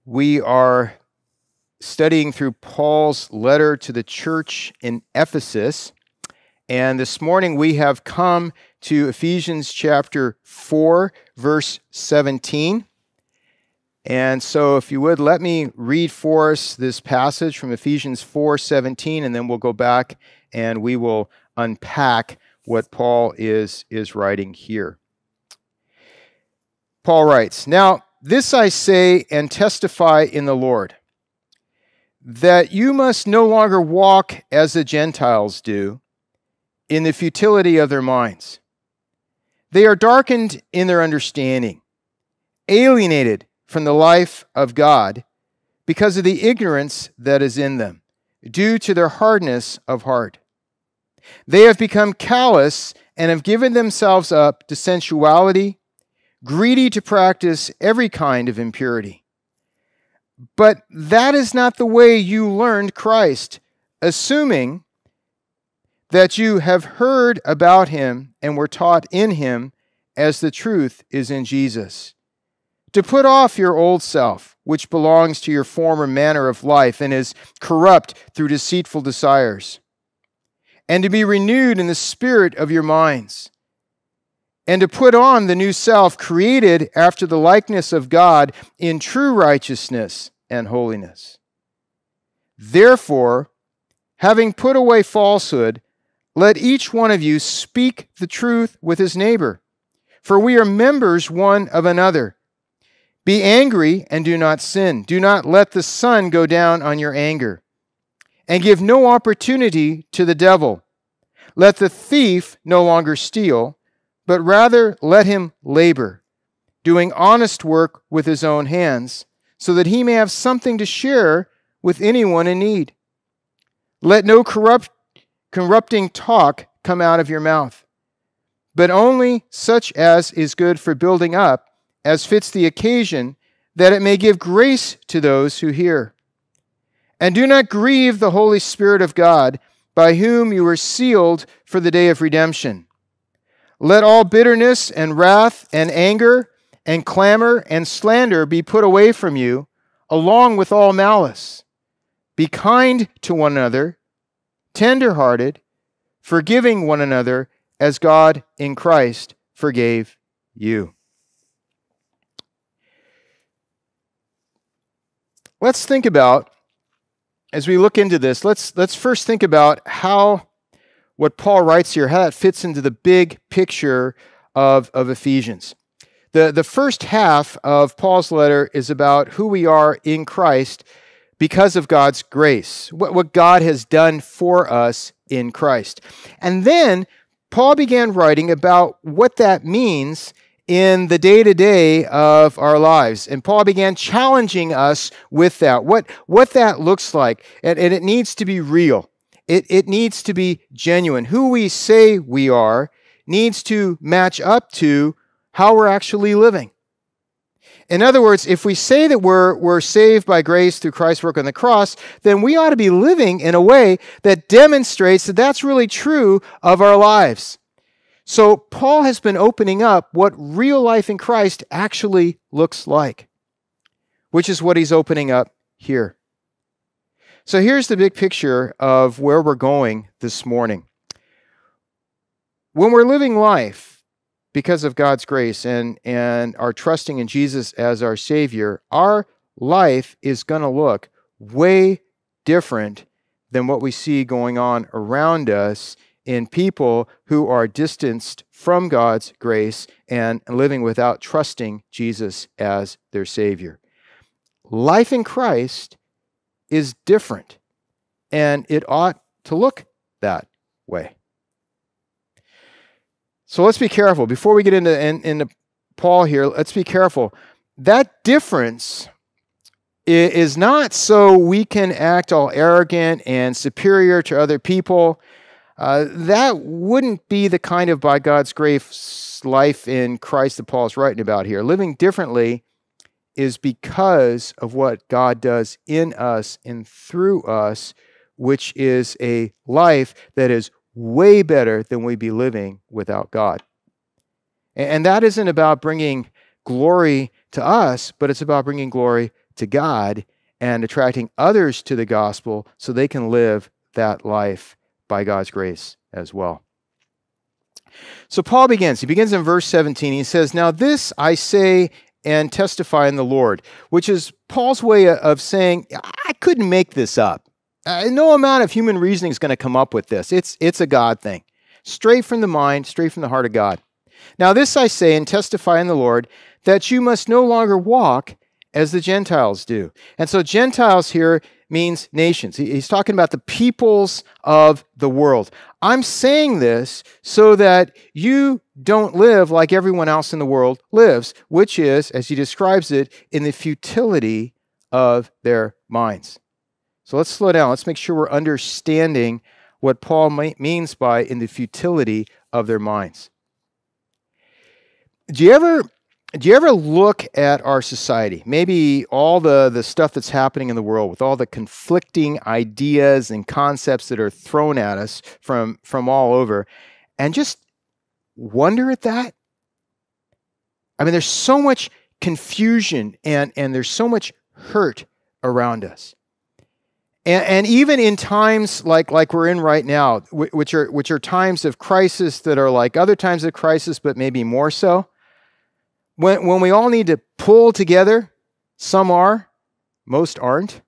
We are studying through Paul's letter to the church in Ephesus. And this morning we have come to Ephesians chapter 4, verse 17. And so if you would, let me read for us this passage from Ephesians 4:17, and then we'll go back and we will unpack what Paul is writing here. Paul writes, "Now this I say and testify in the Lord, that you must no longer walk as the Gentiles do, in the futility of their minds. They are darkened in their understanding, alienated from the life of God because of the ignorance that is in them, due to their hardness of heart. They have become callous and have given themselves up to sensuality, greedy to practice every kind of impurity. But that is not the way you learned Christ, assuming that you have heard about him and were taught in him as the truth is in Jesus. To put off your old self, which belongs to your former manner of life and is corrupt through deceitful desires, and to be renewed in the spirit of your minds, and to put on the new self created after the likeness of God in true righteousness and holiness. Therefore, having put away falsehood, let each one of you speak the truth with his neighbor, for we are members one of another. Be angry and do not sin. Do not let the sun go down on your anger, and give no opportunity to the devil. Let the thief no longer steal, but rather let him labor, doing honest work with his own hands, so that he may have something to share with anyone in need. Let no corrupting talk come out of your mouth, but only such as is good for building up, as fits the occasion, that it may give grace to those who hear. And do not grieve the Holy Spirit of God, by whom you were sealed for the day of redemption. Let all bitterness and wrath and anger and clamor and slander be put away from you, along with all malice. Be kind to one another, tender-hearted, forgiving one another, as God in Christ forgave you." Let's think about, as we look into this, let's first think about how what Paul writes here, how that fits into the big picture of Ephesians. The first half of Paul's letter is about who we are in Christ because of God's grace, what God has done for us in Christ. And then Paul began writing about what that means in the day-to-day of our lives. And Paul began challenging us with that, what that looks like. And it needs to be real. It needs to be genuine. Who we say we are needs to match up to how we're actually living. In other words, if we say that we're saved by grace through Christ's work on the cross, then we ought to be living in a way that demonstrates that that's really true of our lives. So Paul has been opening up what real life in Christ actually looks like, which is what he's opening up here. So here's the big picture of where we're going this morning. When we're living life because of God's grace and are trusting in Jesus as our Savior, our life is going to look way different than what we see going on around us in people who are distanced from God's grace and living without trusting Jesus as their Savior. Life in Christ is different, and it ought to look that way. So let's be careful. Before we get into Paul here, let's be careful. That difference is not so we can act all arrogant and superior to other people. That wouldn't be the kind of, by God's grace, life in Christ that Paul's writing about here. Living differently is because of what God does in us and through us, which is a life that is way better than we'd be living without God. And that isn't about bringing glory to us, but it's about bringing glory to God and attracting others to the gospel so they can live that life by God's grace as well. So Paul begins. He begins in verse 17. He says, "Now this I say and testify in the Lord," which is Paul's way of saying, I couldn't make this up. No amount of human reasoning is going to come up with this. It's a God thing. Straight from the mind, straight from the heart of God. "Now this I say and testify in the Lord, that you must no longer walk as the Gentiles do." And so Gentiles here means nations. He's talking about the peoples of the world. I'm saying this so that you don't live like everyone else in the world lives, which is, as he describes it, in the futility of their minds. So let's slow down. Let's make sure we're understanding what Paul means by in the futility of their minds. Do you ever look at our society, maybe all the stuff that's happening in the world with all the conflicting ideas and concepts that are thrown at us from all over, and just wonder at that? I mean, there's so much confusion and there's so much hurt around us. And even in times like we're in right now, which are times of crisis that are like other times of crisis, but maybe more so, when we all need to pull together, some are, most aren't.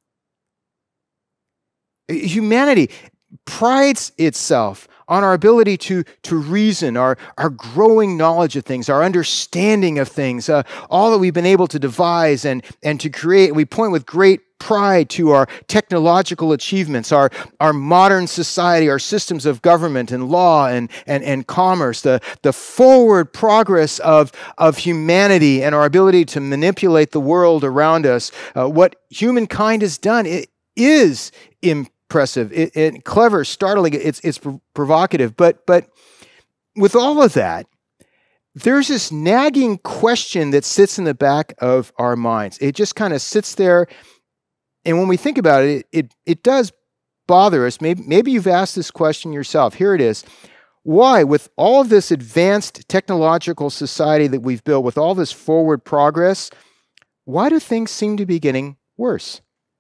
Humanity prides itself on our ability to reason, our growing knowledge of things, our understanding of things, all that we've been able to devise and to create. We point with great pride to our technological achievements, our modern society, our systems of government and law and commerce, the forward progress of humanity and our ability to manipulate the world around us. What humankind has done, it is impressive, it clever, startling, it's provocative. But with all of that, there's this nagging question that sits in the back of our minds. It just kind of sits there. And when we think about it, it does bother us. Maybe you've asked this question yourself. Here it is. Why, with all of this advanced technological society that we've built, with all this forward progress, why do things seem to be getting worse?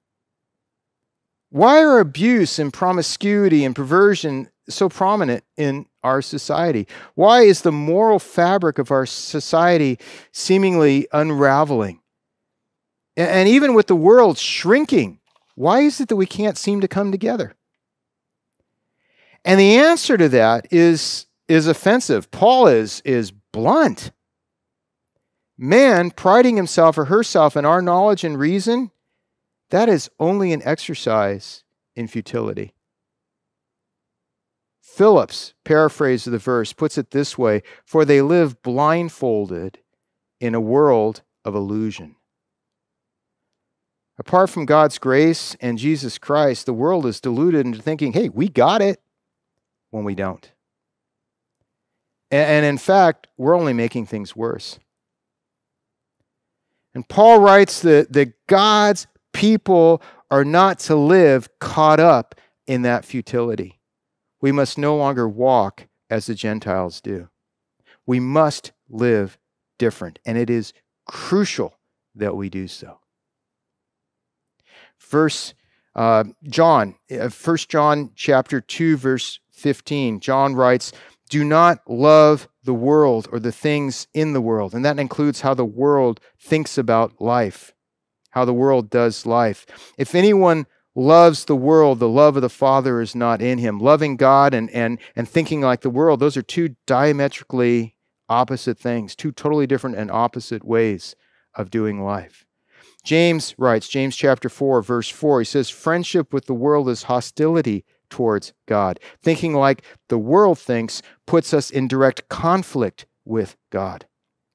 Why are abuse and promiscuity and perversion so prominent in our society? Why is the moral fabric of our society seemingly unraveling? And even with the world shrinking, why is it that we can't seem to come together? And the answer to that is offensive. Paul is blunt. Man priding himself or herself in our knowledge and reason, that is only an exercise in futility. Phillips' paraphrase of the verse puts it this way: "For they live blindfolded in a world of illusion." Apart from God's grace and Jesus Christ, the world is deluded into thinking, hey, we got it, when we don't. And in fact, we're only making things worse. And Paul writes that God's people are not to live caught up in that futility. We must no longer walk as the Gentiles do. We must live different, and it is crucial that we do so. 1 John chapter 2, verse 15, John writes, "Do not love the world or the things in the world." And that includes how the world thinks about life, how the world does life. "If anyone loves the world, the love of the Father is not in him." Loving God and thinking like the world, those are two diametrically opposite things, two totally different and opposite ways of doing life. James writes, James chapter 4, verse 4, he says, "Friendship with the world is hostility towards God." Thinking like the world thinks puts us in direct conflict with God.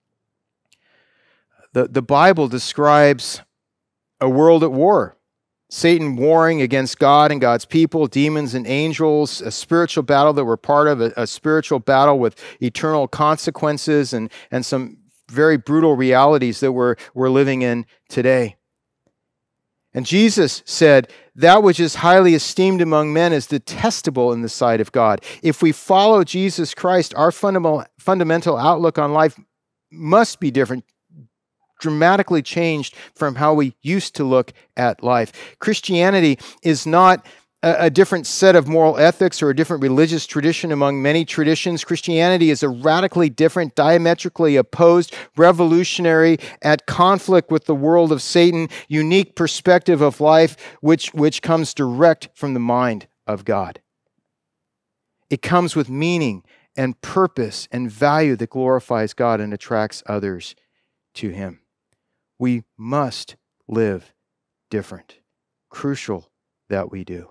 The Bible describes a world at war. Satan warring against God and God's people, demons and angels, a spiritual battle that we're part of, a spiritual battle with eternal consequences and some very brutal realities that we're living in today. And Jesus said, "That which is highly esteemed among men is detestable in the sight of God." If we follow Jesus Christ, our fundamental outlook on life must be different. dramatically changed from how we used to look at life. Christianity is not a different set of moral ethics or a different religious tradition among many traditions. Christianity is a radically different, diametrically opposed, revolutionary, at conflict with the world of Satan, unique perspective of life, which comes direct from the mind of God. It comes with meaning and purpose and value that glorifies God and attracts others to Him. We must live different. Crucial that we do.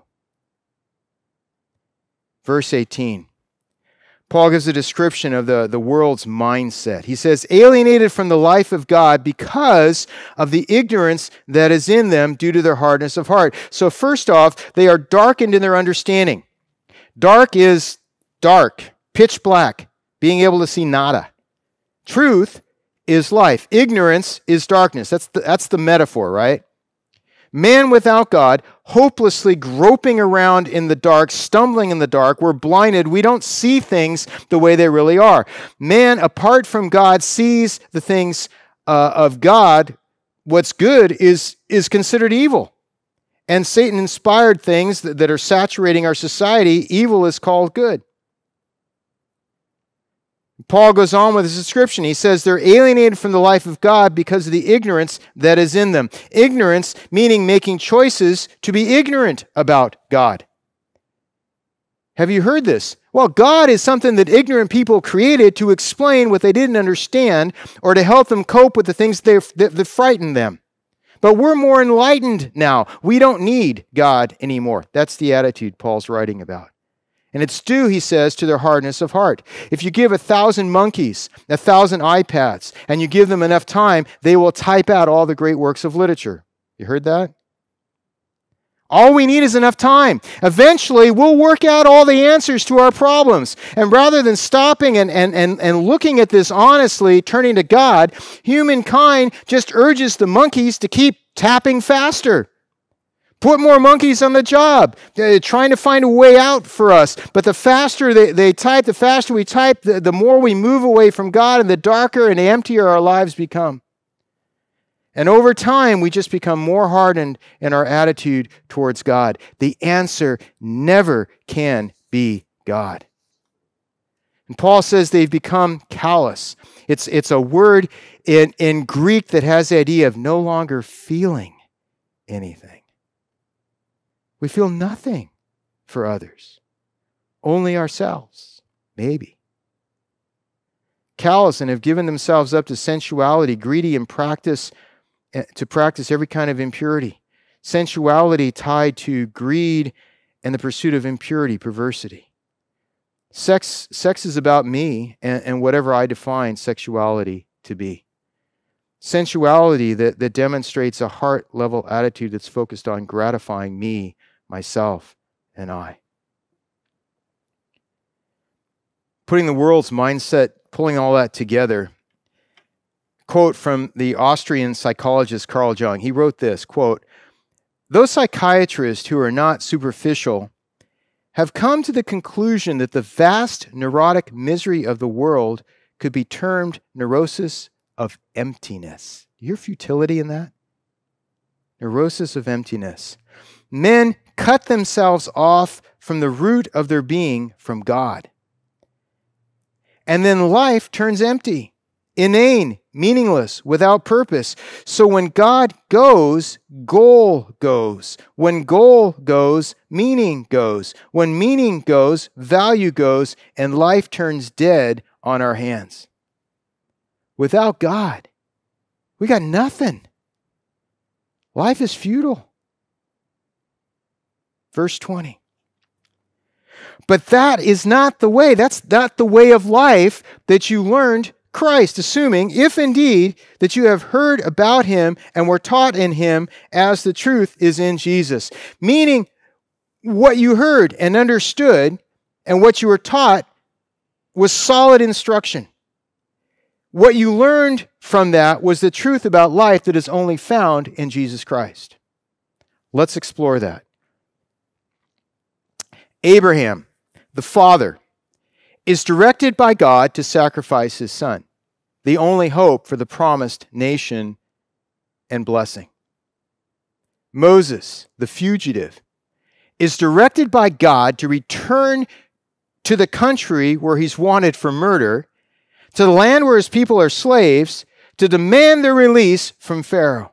Verse 18, Paul gives a description of the world's mindset. He says, alienated from the life of God because of the ignorance that is in them due to their hardness of heart. So first off, they are darkened in their understanding. Dark is dark, pitch black, being able to see nada. Truth is life. Ignorance is darkness. That's the metaphor, right? Man without God, hopelessly groping around in the dark, stumbling in the dark. We're blinded. We don't see things the way they really are. Man, apart from God, sees the things of God. What's good is considered evil. And Satan-inspired things that are saturating our society, evil is called good. Paul goes on with his description. He says they're alienated from the life of God because of the ignorance that is in them. Ignorance meaning making choices to be ignorant about God. Have you heard this? Well, God is something that ignorant people created to explain what they didn't understand or to help them cope with the things that frighten them. But we're more enlightened now. We don't need God anymore. That's the attitude Paul's writing about. And it's due, he says, to their hardness of heart. If you give 1,000 monkeys 1,000 iPads and you give them enough time, they will type out all the great works of literature. You heard that? All we need is enough time. Eventually, we'll work out all the answers to our problems. And rather than stopping and looking at this honestly, turning to God, humankind just urges the monkeys to keep tapping faster. Put more monkeys on the job. They're trying to find a way out for us. But the faster they type, the faster we type, the more we move away from God and the darker and emptier our lives become. And over time, we just become more hardened in our attitude towards God. The answer never can be God. And Paul says they've become callous. It's a word in Greek that has the idea of no longer feeling anything. We feel nothing for others, only ourselves, maybe. Callous and have given themselves up to sensuality, greedy and to practice every kind of impurity. Sensuality tied to greed and the pursuit of impurity, perversity. Sex is about me and whatever I define sexuality to be. Sensuality that demonstrates a heart-level attitude that's focused on gratifying me, myself, and I. Putting the world's mindset, pulling all that together. Quote from the Austrian psychologist Carl Jung. He wrote this, quote, "Those psychiatrists who are not superficial have come to the conclusion that the vast neurotic misery of the world could be termed neurosis of emptiness." Do you hear futility in that? Neurosis of emptiness. Men cut themselves off from the root of their being, from God. And then life turns empty, inane, meaningless, without purpose. So when God goes, goal goes. When goal goes, meaning goes. When meaning goes, value goes, and life turns dead on our hands. Without God, we got nothing. Life is futile. Verse 20. But that is not the way. That's not the way of life that you learned Christ, assuming, if indeed, that you have heard about Him and were taught in Him as the truth is in Jesus. Meaning, what you heard and understood and what you were taught was solid instruction. What you learned from that was the truth about life that is only found in Jesus Christ. Let's explore that. Abraham, the father, is directed by God to sacrifice his son, the only hope for the promised nation and blessing. Moses, the fugitive, is directed by God to return to the country where he's wanted for murder, to the land where his people are slaves, to demand their release from Pharaoh.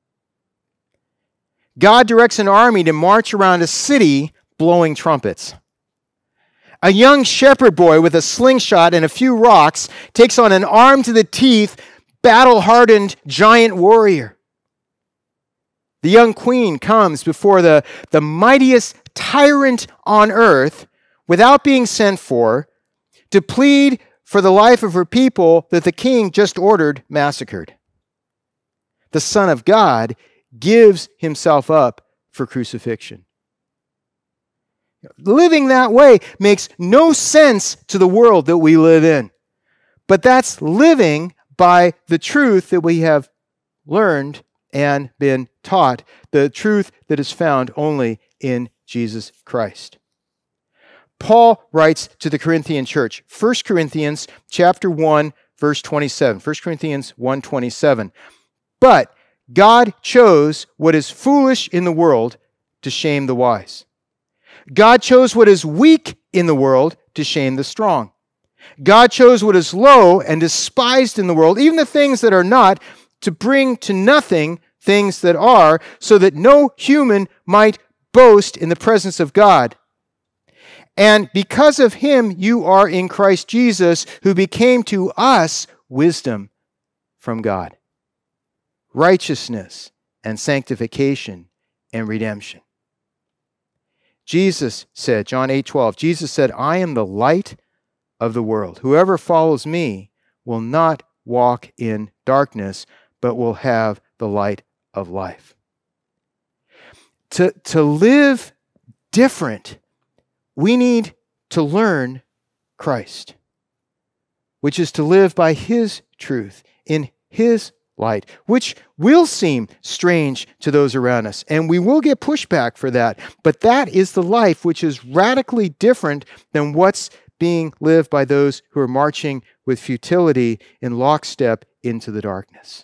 God directs an army to march around a city blowing trumpets. A young shepherd boy with a slingshot and a few rocks takes on an armed-to-the-teeth, battle-hardened giant warrior. The young queen comes before the mightiest tyrant on earth without being sent for to plead for the life of her people that the king just ordered massacred. The Son of God gives himself up for crucifixion. Living that way makes no sense to the world that we live in. But that's living by the truth that we have learned and been taught, the truth that is found only in Jesus Christ. Paul writes to the Corinthian church, 1 Corinthians chapter 1, verse 27. 1 Corinthians 1:27. But God chose what is foolish in the world to shame the wise. God chose what is weak in the world to shame the strong. God chose what is low and despised in the world, even the things that are not, to bring to nothing things that are, so that no human might boast in the presence of God. And because of him, you are in Christ Jesus, who became to us wisdom from God, righteousness and sanctification and redemption. Jesus said, John 8:12, Jesus said, I am the light of the world. Whoever follows me will not walk in darkness, but will have the light of life. To live different, we need to learn Christ, which is to live by his truth, in his light, which will seem strange to those around us, and we will get pushback for that. But that is the life which is radically different than what's being lived by those who are marching with futility in lockstep into the darkness.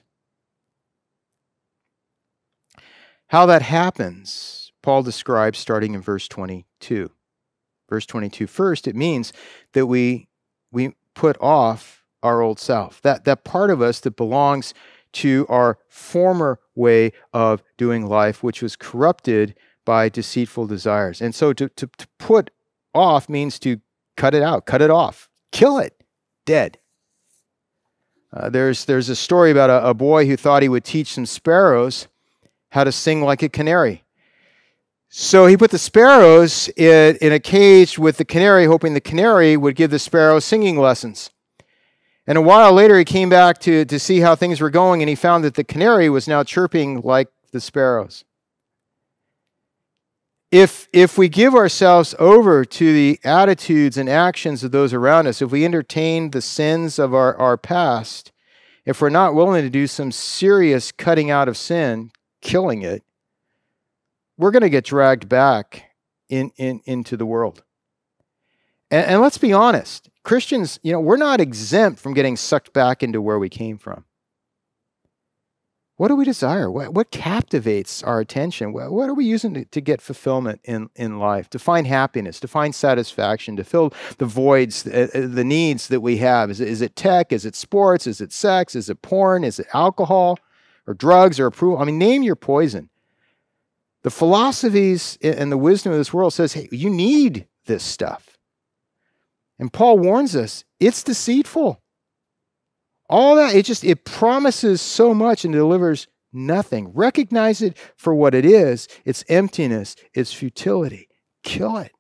How that happens, Paul describes starting in verse 22. Verse 22, first, it means that we put off our old self, that part of us that belongs to our former way of doing life, which was corrupted by deceitful desires. And so to put off means to cut it out, cut it off, kill it, dead. There's a story about a boy who thought he would teach some sparrows how to sing like a canary. So he put the sparrows in a cage with the canary, hoping the canary would give the sparrow singing lessons. And a while later, he came back to see how things were going, and he found that the canary was now chirping like the sparrows. If we give ourselves over to the attitudes and actions of those around us, if we entertain the sins of our past, if we're not willing to do some serious cutting out of sin, killing it, we're going to get dragged back into the world. And let's be honest, Christians, we're not exempt from getting sucked back into where we came from. What do we desire? What captivates our attention? What are we using to get fulfillment in life, to find happiness, to find satisfaction, to fill the voids, the needs that we have? Is it tech? Is it sports? Is it sex? Is it porn? Is it alcohol or drugs or approval? I mean, name your poison. The philosophies and the wisdom of this world says, hey, you need this stuff. And Paul warns us, it's deceitful. All that, it promises so much and delivers nothing. Recognize it for what it is. It's emptiness. It's futility. Kill it.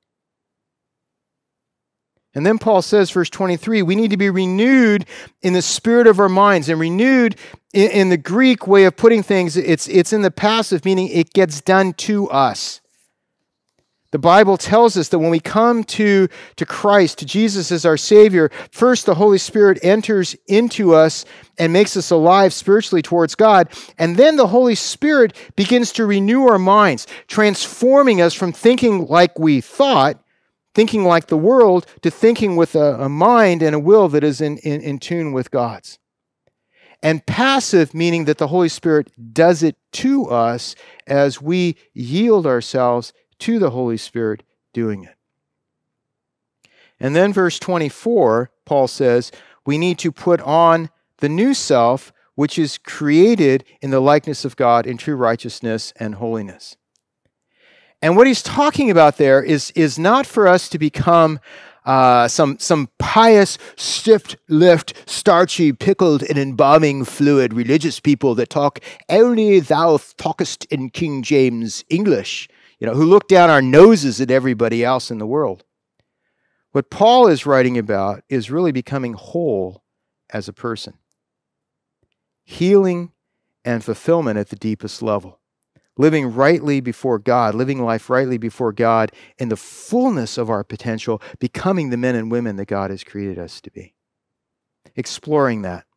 And then Paul says, verse 23, we need to be renewed in the spirit of our minds. And renewed in the Greek way of putting things, it's in the passive, meaning it gets done to us. The Bible tells us that when we come to Christ, to Jesus as our Savior, first the Holy Spirit enters into us and makes us alive spiritually towards God. And then the Holy Spirit begins to renew our minds, transforming us from thinking like we thought, thinking like the world, to thinking with a mind and a will that is in tune with God's. and passive, meaning that the Holy Spirit does it to us as we yield ourselves to the Holy Spirit doing it. And then verse 24, Paul says, we need to put on the new self, which is created in the likeness of God in true righteousness and holiness. And what he's talking about there is not for us to become some pious, stiff-lipped, starchy, pickled, and embalming fluid religious people that talk only thou talkest in King James English, who look down our noses at everybody else in the world. What Paul is writing about is really becoming whole as a person. Healing and fulfillment at the deepest level. Living rightly before God, living life rightly before God in the fullness of our potential, becoming the men and women that God has created us to be. Exploring that.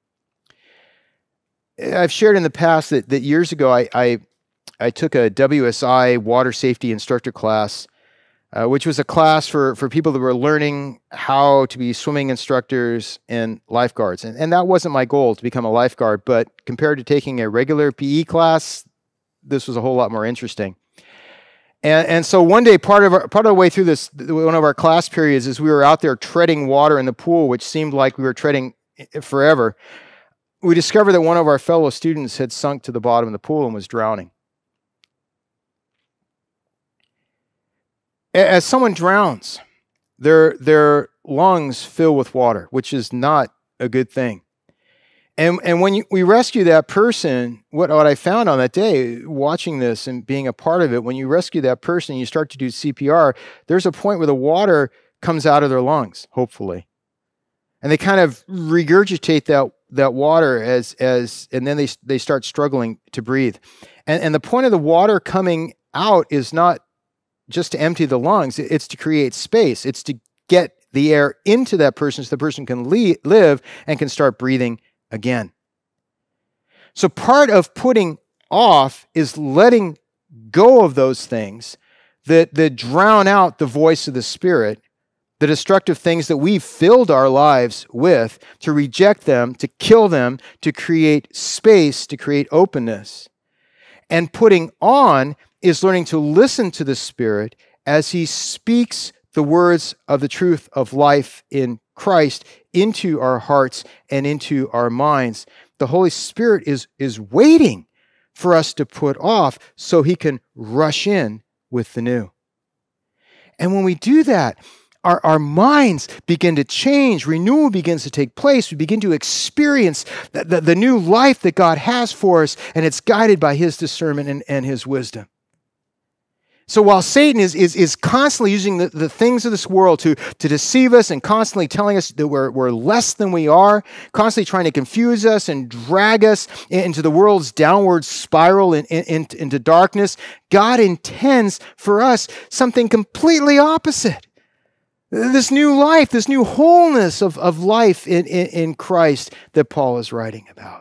I've shared in the past that years ago I took a WSI water safety instructor class, which was a class for people that were learning how to be swimming instructors and lifeguards. And that wasn't my goal, to become a lifeguard, but compared to taking a regular PE class, this was a whole lot more interesting. And so one day, part of the way through this, one of our class periods, is we were out there treading water in the pool, which seemed like we were treading forever. We discovered that one of our fellow students had sunk to the bottom of the pool and was drowning. As someone drowns, their lungs fill with water, which is not a good thing. And when we rescue that person, what I found on that day, watching this and being a part of it, when you rescue that person and you start to do CPR, there's a point where the water comes out of their lungs, hopefully. And they kind of regurgitate that water and then they start struggling to breathe. And the point of the water coming out is not just to empty the lungs, it's to create space. It's to get the air into that person so the person can live and can start breathing again. So part of putting off is letting go of those things that drown out the voice of the Spirit, the destructive things that we've filled our lives with, to reject them, to kill them, to create space, to create openness. And putting on is learning to listen to the Spirit as He speaks the words of the truth of life in Christ into our hearts and into our minds. The Holy Spirit is waiting for us to put off so He can rush in with the new. And when we do that, our minds begin to change. Renewal begins to take place. We begin to experience the new life that God has for us, and it's guided by His discernment and His wisdom. So while Satan is constantly using the things of this world to deceive us and constantly telling us that we're less than we are, constantly trying to confuse us and drag us into the world's downward spiral into darkness, God intends for us something completely opposite. This new life, this new wholeness of life in Christ that Paul is writing about.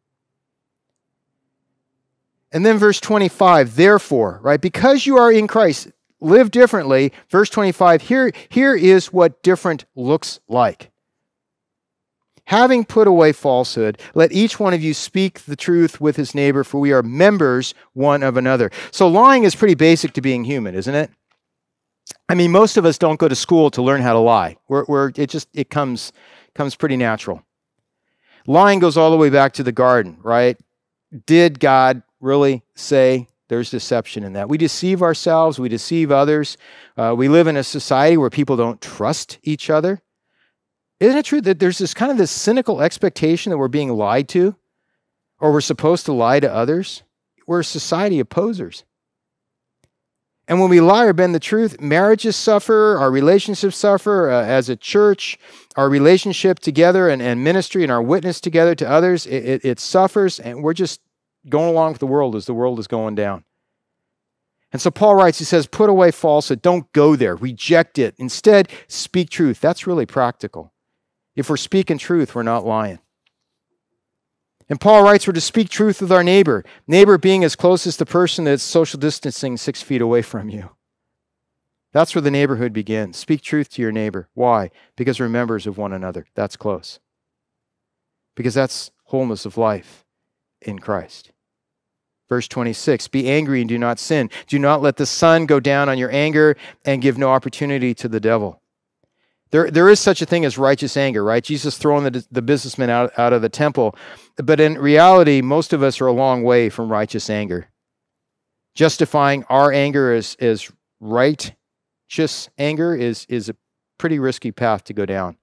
And then verse 25, therefore, right, because you are in Christ, live differently. Verse 25, here is what different looks like. Having put away falsehood, let each one of you speak the truth with his neighbor, for we are members one of another. So lying is pretty basic to being human, isn't it? I mean, most of us don't go to school to learn how to lie. It comes pretty natural. Lying goes all the way back to the garden, right? Did God really say? There's deception in that? We deceive ourselves. We deceive others. We live in a society where people don't trust each other. Isn't it true that there's this cynical expectation that we're being lied to, or we're supposed to lie to others? We're a society of posers. And when we lie or bend the truth, marriages suffer, our relationships suffer as a church, our relationship together and ministry and our witness together to others, it suffers, and we're just going along with the world as the world is going down. And so Paul writes, he says, put away falsehood. Don't go there. Reject it. Instead, speak truth. That's really practical. If we're speaking truth, we're not lying. And Paul writes, we're to speak truth with our neighbor. Neighbor being as close as the person that's social distancing 6 feet away from you. That's where the neighborhood begins. Speak truth to your neighbor. Why? Because we're members of one another. That's close. Because that's wholeness of life in Christ. Verse 26, be angry and do not sin. Do not let the sun go down on your anger and give no opportunity to the devil. There is such a thing as righteous anger, right? Jesus throwing the businessman out of the temple. But in reality, most of us are a long way from righteous anger. Justifying our anger as righteous anger is a pretty risky path to go down.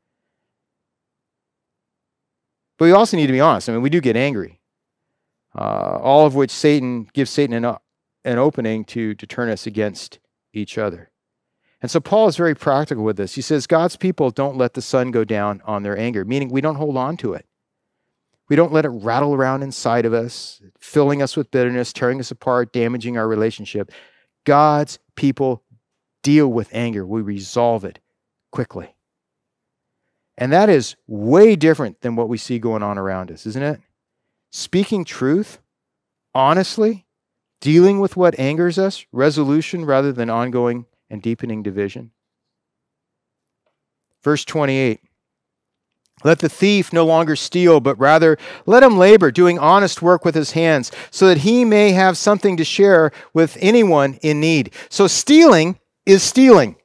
But we also need to be honest. I mean, we do get angry. All of which gives Satan an opening to turn us against each other. And so Paul is very practical with this. He says, God's people don't let the sun go down on their anger, meaning we don't hold on to it. We don't let it rattle around inside of us, filling us with bitterness, tearing us apart, damaging our relationship. God's people deal with anger. We resolve it quickly. And that is way different than what we see going on around us, isn't it? Speaking truth, honestly, dealing with what angers us, resolution rather than ongoing and deepening division. Verse 28, let the thief no longer steal, but rather let him labor, doing honest work with his hands, so that he may have something to share with anyone in need. So stealing is stealing.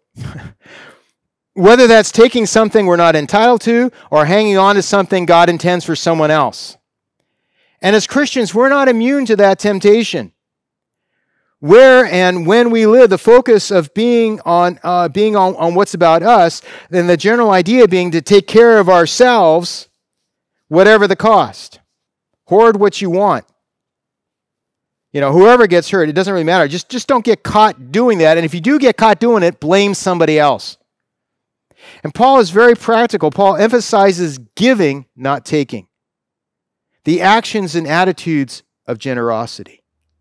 Whether that's taking something we're not entitled to or hanging on to something God intends for someone else. And as Christians, we're not immune to that temptation. Where and when we live, the focus of being on what's about us, then the general idea being to take care of ourselves, whatever the cost. Hoard what you want. You know, whoever gets hurt, it doesn't really matter. Just don't get caught doing that. And if you do get caught doing it, blame somebody else. And Paul is very practical. Paul emphasizes giving, not taking. The actions and attitudes of generosity.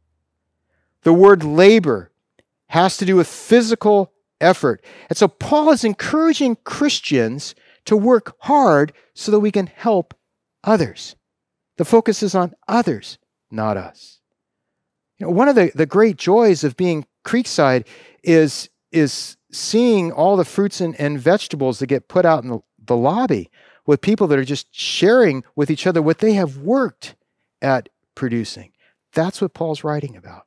The word labor has to do with physical effort. And so Paul is encouraging Christians to work hard so that we can help others. The focus is on others, not us. You know, one of the great joys of being Creekside is seeing all the fruits and vegetables that get put out in the lobby with people that are just sharing with each other what they have worked at producing. That's what Paul's writing about.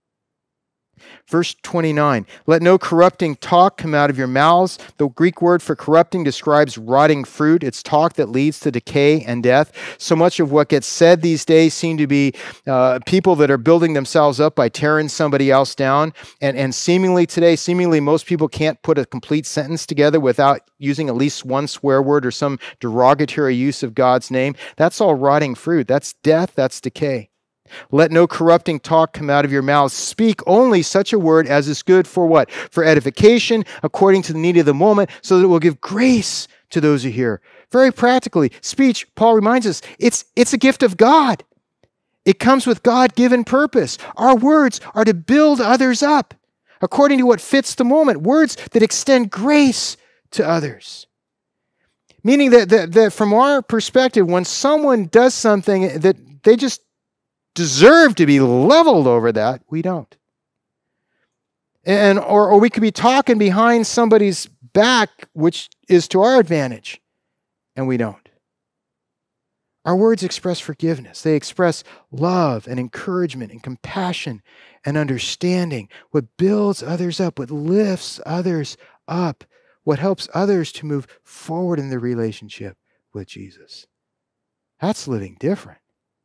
Verse 29, let no corrupting talk come out of your mouths. The Greek word for corrupting describes rotting fruit. It's talk that leads to decay and death. So much of what gets said these days seem to be people that are building themselves up by tearing somebody else down. And seemingly most people can't put a complete sentence together without using at least one swear word or some derogatory use of God's name. That's all rotting fruit. That's death. That's decay. Let no corrupting talk come out of your mouths. Speak only such a word as is good for what? For edification, according to the need of the moment, so that it will give grace to those who hear. Very practically, speech, Paul reminds us, it's a gift of God. It comes with God-given purpose. Our words are to build others up, according to what fits the moment. Words that extend grace to others. Meaning that from our perspective, when someone does something that they just deserve to be leveled over, that we don't. Or we could be talking behind somebody's back, which is to our advantage, and we don't. Our words express forgiveness. They express love and encouragement and compassion and understanding. What builds others up, what lifts others up, what helps others to move forward in their relationship with Jesus. That's living different.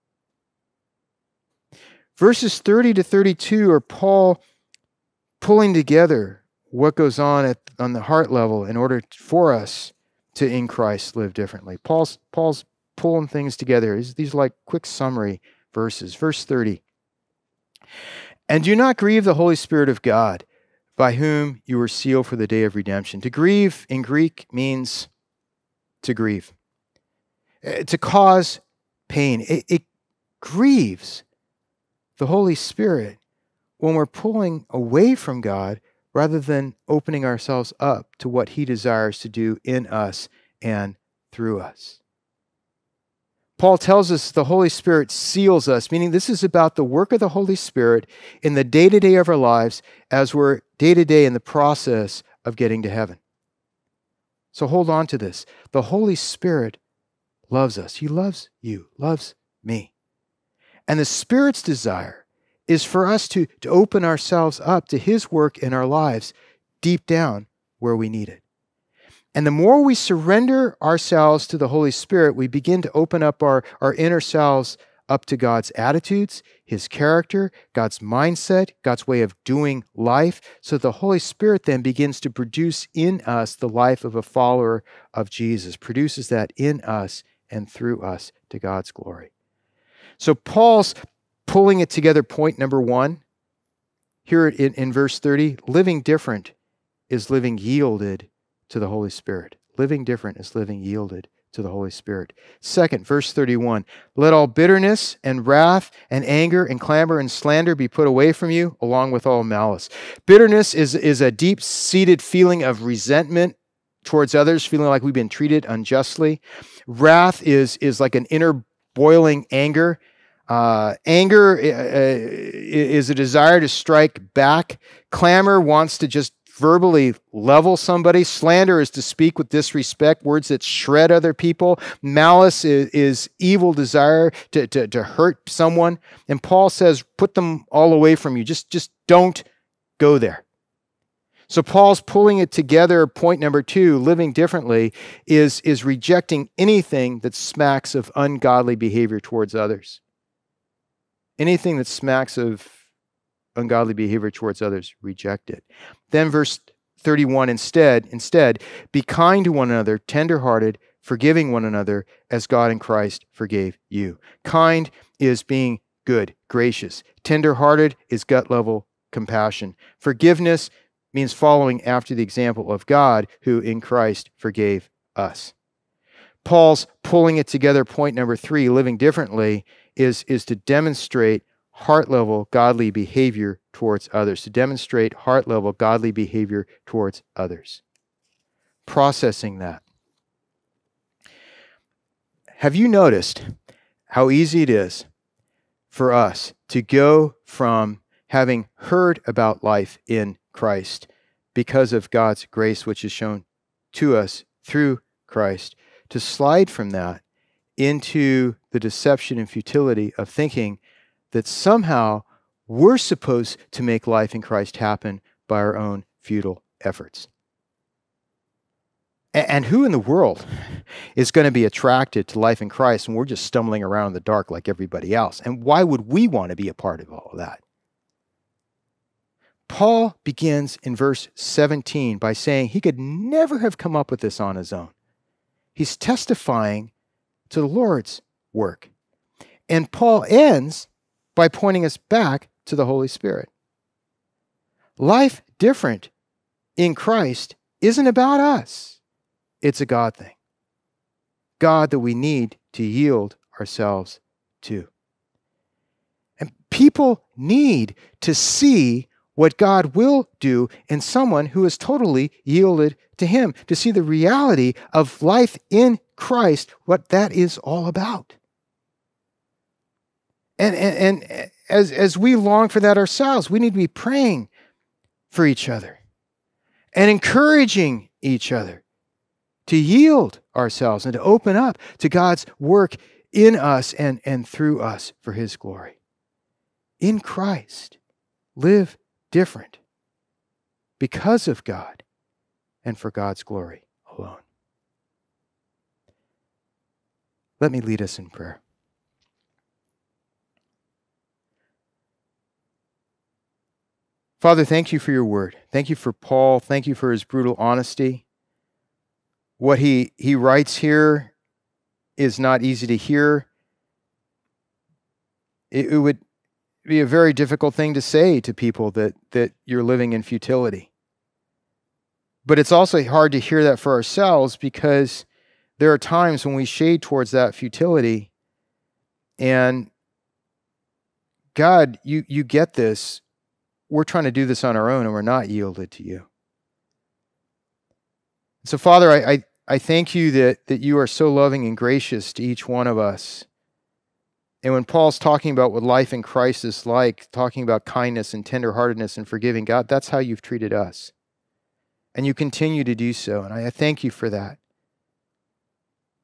Verses 30 to 32 are Paul pulling together what goes on on the heart level in order for us to, in Christ, live differently. Paul's pulling these together. These are like quick summary verses. Verse 30. And do not grieve the Holy Spirit of God, by whom you were sealed for the day of redemption. To grieve in Greek means to grieve, to cause pain. It grieves the Holy Spirit when we're pulling away from God rather than opening ourselves up to what He desires to do in us and through us. Paul tells us the Holy Spirit seals us, meaning this is about the work of the Holy Spirit in the day-to-day of our lives as we're day-to-day in the process of getting to heaven. So hold on to this. The Holy Spirit loves us. He loves you, loves me. And the Spirit's desire is for us to open ourselves up to His work in our lives deep down where we need it. And the more we surrender ourselves to the Holy Spirit, we begin to open up our inner selves up to God's attitudes, His character, God's mindset, God's way of doing life. So the Holy Spirit then begins to produce in us the life of a follower of Jesus, produces that in us and through us to God's glory. So Paul's pulling it together, point number one, here in verse 30, living different is living yielded to the Holy Spirit. Living different is living yielded to the Holy Spirit. Second, verse 31, let all bitterness and wrath and anger and clamor and slander be put away from you, along with all malice. Bitterness is a deep-seated feeling of resentment towards others, feeling like we've been treated unjustly. Wrath is like an inner boiling anger. Anger is a desire to strike back. Clamor wants to just verbally level somebody. Slander is to speak with disrespect, words that shred other people. Malice is evil desire to hurt someone. And Paul says, put them all away from you. Just don't go there. So Paul's pulling it together. Point number two, living differently, is rejecting anything that smacks of ungodly behavior towards others. Anything that smacks of ungodly behavior towards others, reject it. Then verse 31, instead, be kind to one another, tenderhearted, forgiving one another, as God in Christ forgave you. Kind is being good, gracious. Tenderhearted is gut-level compassion. Forgiveness means following after the example of God, who in Christ forgave us. Paul's pulling it together, point number three, living differently, is to demonstrate heart-level godly behavior towards others. To demonstrate heart-level godly behavior towards others. Processing that. Have you noticed how easy it is for us to go from having heard about life in Christ because of God's grace, which is shown to us through Christ, to slide from that into the deception and futility of thinking that somehow we're supposed to make life in Christ happen by our own futile efforts? And who in the world is going to be attracted to life in Christ when we're just stumbling around in the dark like everybody else? And why would we want to be a part of all of that? Paul begins in verse 17 by saying he could never have come up with this on his own. He's testifying to the Lord's work. And Paul ends by pointing us back to the Holy Spirit. Life different in Christ isn't about us. It's a God thing. God that we need to yield ourselves to. And people need to see what God will do in someone who is totally yielded to Him, to see the reality of life in Christ, what that is all about. And as we long for that ourselves, we need to be praying for each other and encouraging each other to yield ourselves and to open up to God's work in us and through us for His glory. In Christ, live different because of God and for God's glory alone. Let me lead us in prayer. Father, thank you for your word. Thank you for Paul. Thank you for his brutal honesty. What he writes here is not easy to hear. It would be a very difficult thing to say to people that you're living in futility. But it's also hard to hear that for ourselves, because there are times when we shade towards that futility. And God, you get this. We're trying to do this on our own, and we're not yielded to you. So, Father, I thank you that you are so loving and gracious to each one of us. And when Paul's talking about what life in Christ is like, talking about kindness and tenderheartedness and forgiving, God, that's how you've treated us. And you continue to do so, and I thank you for that.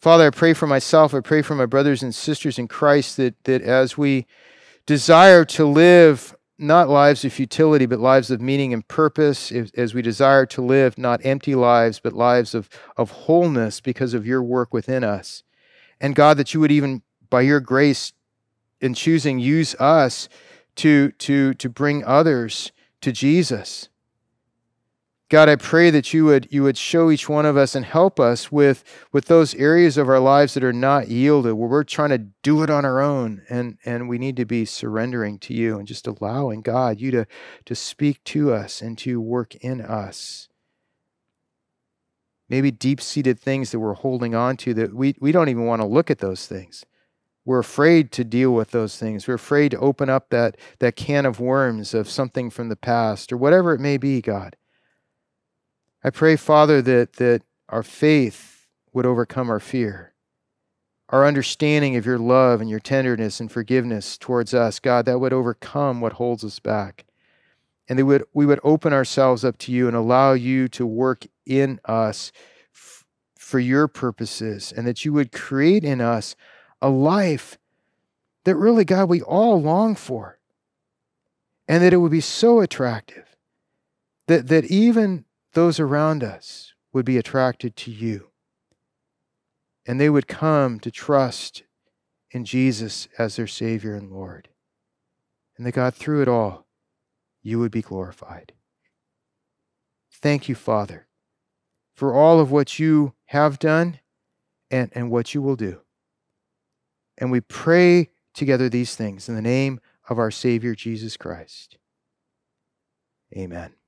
Father, I pray for myself. I pray for my brothers and sisters in Christ that as we desire to live not lives of futility, but lives of meaning and purpose, as we desire to live not empty lives, but lives of wholeness because of your work within us. And God, that you would even, by your grace in choosing, use us to bring others to Jesus. God, I pray that you would show each one of us and help us with those areas of our lives that are not yielded, where we're trying to do it on our own, and we need to be surrendering to you and just allowing, God, you to speak to us and to work in us. Maybe deep-seated things that we're holding on to that we don't even want to look at those things. We're afraid to deal with those things. We're afraid to open up that can of worms of something from the past or whatever it may be, God. I pray, Father, that our faith would overcome our fear. Our understanding of your love and your tenderness and forgiveness towards us, God, that would overcome what holds us back. And we would open ourselves up to you and allow you to work in us for your purposes, and that you would create in us a life that really, God, we all long for. And that it would be so attractive that even those around us would be attracted to you. And they would come to trust in Jesus as their Savior and Lord. And that, God, through it all, you would be glorified. Thank you, Father, for all of what you have done and what you will do. And we pray together these things in the name of our Savior, Jesus Christ. Amen.